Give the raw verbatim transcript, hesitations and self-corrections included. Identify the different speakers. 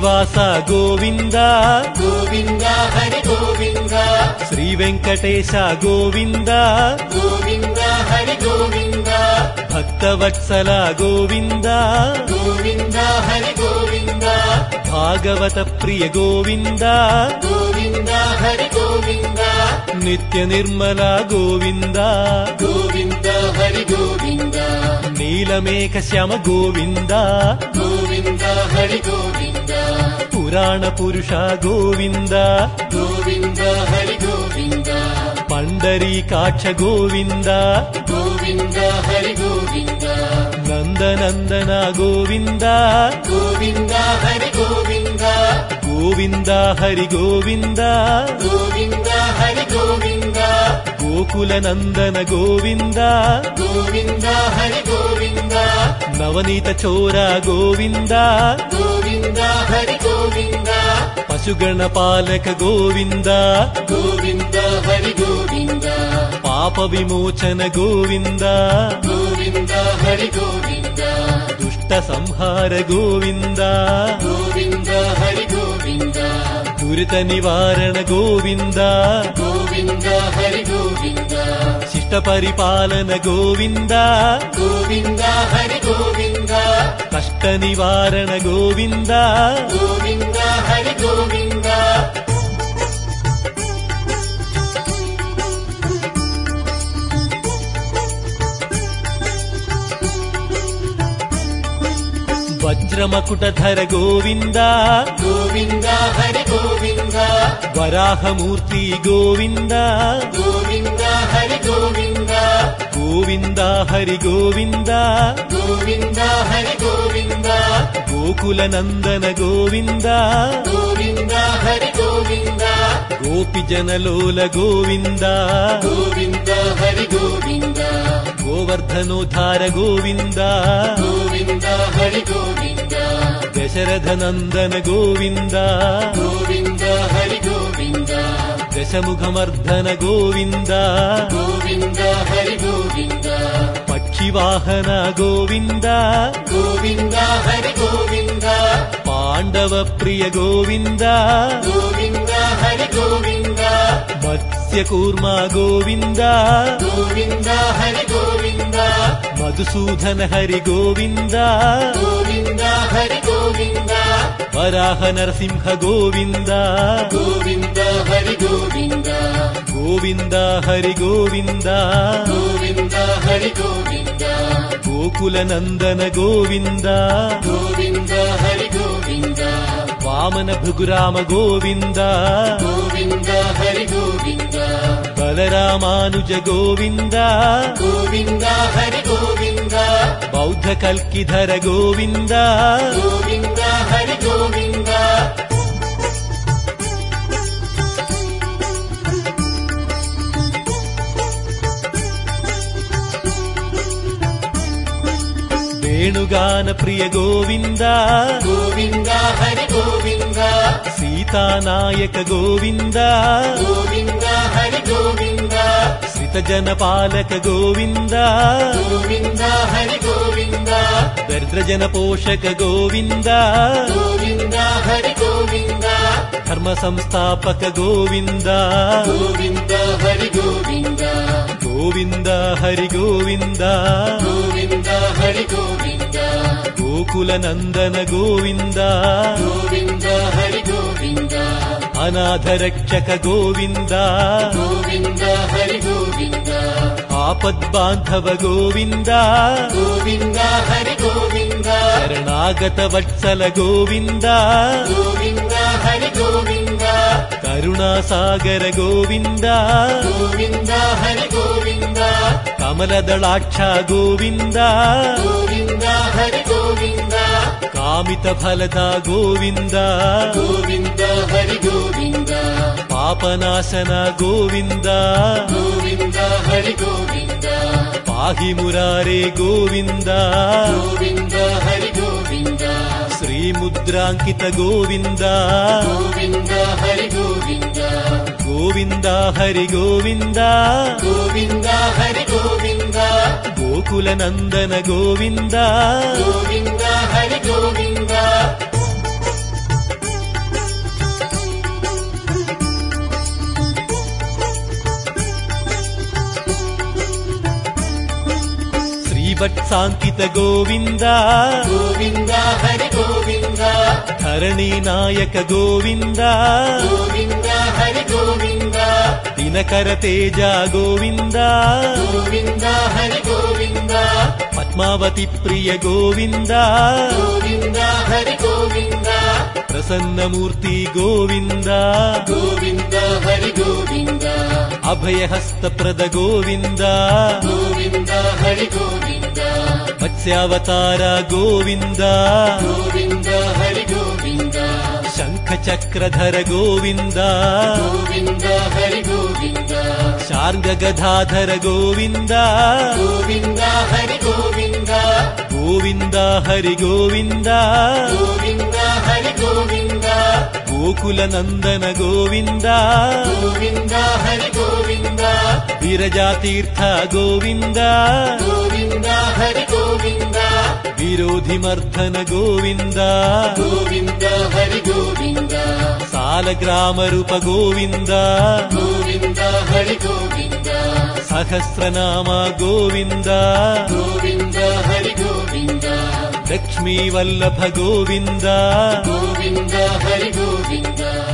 Speaker 1: శ్రీనివాస గోవింద
Speaker 2: గోవింద హరి గోవింద
Speaker 1: శ్రీ వెంకటేశ గోవింద
Speaker 2: గోవింద హరి గోవింద
Speaker 1: భక్తవత్సల గోవింద
Speaker 2: గోవింద హరి గోవింద
Speaker 1: భాగవత ప్రియ గోవింద
Speaker 2: గోవింద హరి గోవింద
Speaker 1: నిత్య నిర్మల గోవింద
Speaker 2: గోవింద హరి గోవింద
Speaker 1: నీలమేఘ శ్యామ గోవింద
Speaker 2: గోవింద హరి గోవింద
Speaker 1: పురాణ పురుష గోవింద
Speaker 2: గోవింద హరి గోవింద
Speaker 1: పండరీకాక్ష గోవింద
Speaker 2: గోవింద హరి గోవింద
Speaker 1: నందనందన గోవింద
Speaker 2: గోవింద హరి గోవింద
Speaker 1: గోవింద హరి గోవింద
Speaker 2: గోవింద హరి గోవింద
Speaker 1: గోకుల నందన గోవింద
Speaker 2: గోవింద హరి గోవింద
Speaker 1: నవనీత చోర గోవింద
Speaker 2: గోవింద హరి గోవింద
Speaker 1: పశుగణ పాలక గోవింద
Speaker 2: గోవింద హరి గోవింద
Speaker 1: పాప విమోచన గోవింద
Speaker 2: గోవింద హరి గోవింద
Speaker 1: దుష్ట సంహార గోవింద
Speaker 2: గోవింద హరి గోవింద
Speaker 1: దురిత నివారణ గోవింద
Speaker 2: గోవింద హరి గోవింద
Speaker 1: శిష్ట పరిపాలన గోవింద
Speaker 2: గోవింద హరి గోవింద
Speaker 1: కష్ట నివారణ గోవింద
Speaker 2: గోవింద హరి గోవింద
Speaker 1: వజ్రమకుటధర గోవింద
Speaker 2: గోవింద హరి గోవింద
Speaker 1: వరాహమూర్తి గోవింద
Speaker 2: గోవింద హరి గోవింద
Speaker 1: గోవింద హరి గోవింద
Speaker 2: గోవింద హరి గోవింద
Speaker 1: గోకుల నందన గోవింద
Speaker 2: గోవింద హరి గోవింద
Speaker 1: గోపి జనలోల గోవింద
Speaker 2: గోవింద హరి గోవింద
Speaker 1: గోవర్ధనోద్ధార గోవింద
Speaker 2: గోవింద హరి గోవింద
Speaker 1: దశరథ నందన గోవింద
Speaker 2: గోవింద హరి గోవింద
Speaker 1: దశముఖమర్ధన గోవింద
Speaker 2: గోవింద హరి గోవింద
Speaker 1: పక్షివాహన గోవింద
Speaker 2: గోవింద హరి గోవింద
Speaker 1: పాండవ ప్రియ గోవింద
Speaker 2: గోవింద హరి గోవింద
Speaker 1: మత్స్యకూర్మ గోవింద
Speaker 2: గోవింద హరి గోవింద
Speaker 1: మధుసూదన హరి గోవింద
Speaker 2: గోవింద హరి గోవింద
Speaker 1: వరాహ నరసింహ గోవింద
Speaker 2: గోవింద హరి గోవింద
Speaker 1: గోవింద హరి గోవింద
Speaker 2: గోవింద హరి గోవింద
Speaker 1: గోకుల నందన గోవింద
Speaker 2: గోవింద హరి గోవింద
Speaker 1: వామన భృగురామ గోవింద
Speaker 2: గోవింద హరి గోవింద
Speaker 1: బలరామానుజ గోవింద
Speaker 2: గోవింద హరి గోవింద
Speaker 1: బౌద్ధ కల్కిధర గోవింద
Speaker 2: గోవింద హరి గోవింద
Speaker 1: వేణుగాన ప్రియ గోవింద
Speaker 2: గోవింద హరి గోవింద
Speaker 1: సీతానాయక గోవింద
Speaker 2: గోవింద హరి గోవింద
Speaker 1: శ్రితజన పాలక గోవింద
Speaker 2: గోవింద హరి గోవింద
Speaker 1: దరిద్రజన పోషక గోవింద
Speaker 2: గోవింద హరి గోవింద
Speaker 1: ధర్మ సంస్థాపక గోవింద
Speaker 2: గోవింద హరి గోవింద
Speaker 1: గోవింద హరి గోవింద
Speaker 2: గోవింద హరి గోవింద
Speaker 1: గోకుల నందన గోవింద
Speaker 2: గోవింద హరి గోవింద
Speaker 1: అనాథ రక్షక గోవింద
Speaker 2: గోవింద హరి గోవింద
Speaker 1: ఆపద్బాంధవ గోవింద
Speaker 2: గోవింద హరి గోవింద
Speaker 1: శరణాగత వత్సల గోవింద
Speaker 2: గోవింద హరి గోవింద
Speaker 1: కరుణాసాగర గోవింద
Speaker 2: గోవింద హరి గోవింద
Speaker 1: కమలదళాక్ష గోవింద
Speaker 2: గోవింద హరి గోవింద
Speaker 1: కామిత ఫలద గోవింద
Speaker 2: గోవింద హరి గోవింద
Speaker 1: పాపనాశన గోవింద
Speaker 2: గోవింద హరి గోవింద
Speaker 1: పాహి మురారే గోవింద
Speaker 2: గోవింద హరి గోవింద
Speaker 1: శ్రీముద్రాంకిత గోవింద
Speaker 2: గోవింద హరి గోవింద
Speaker 1: గోవింద హరి గోవింద
Speaker 2: గోవింద హరి గోవింద
Speaker 1: గోకుల నందన గోవింద
Speaker 2: గోవింద హరి గోవింద
Speaker 1: శ్రీవత్సాంకిత గోవింద
Speaker 2: గోవింద హరి గోవింద
Speaker 1: ధరణీ నాయక గోవింద
Speaker 2: గోవింద హరి గోవింద
Speaker 1: దినకర తేజ గోవింద
Speaker 2: గోవింద హరి గోవింద
Speaker 1: పద్మావతి ప్రియ గోవింద
Speaker 2: గోవింద హరి గోవింద
Speaker 1: ప్రసన్నమూర్తి గోవింద
Speaker 2: గోవింద హరి గోవింద
Speaker 1: అభయహస్తప్రద గోవింద
Speaker 2: గోవింద హరి గోవింద
Speaker 1: మత్స్యావతార గోవింద
Speaker 2: గోవింద హరి గోవింద
Speaker 1: శంఖ చక్రధర గోవింద
Speaker 2: గోవింద హరి గోవింద
Speaker 1: శార్ంగ గదాధర గోవింద
Speaker 2: గోవింద హరి గోవింద
Speaker 1: గోవింద హరి గోవింద
Speaker 2: గోవింద హరి గోవింద
Speaker 1: గోకుల నందన గోవింద
Speaker 2: గోవింద హరి గోవింద
Speaker 1: విరజాతీర్థ గోవింద
Speaker 2: గోవింద హరి గోవింద
Speaker 1: విరోధిమర్ధన గోవింద
Speaker 2: గోవింద హరి గోవింద
Speaker 1: సాలగ్రామరూప గోవింద
Speaker 2: గోవింద హరి గోవింద
Speaker 1: సహస్రనామ గోవింద
Speaker 2: గోవింద హరి గోవింద
Speaker 1: లక్ష్మీ వల్లభ గోవింద
Speaker 2: గోవింద హరి గోవింద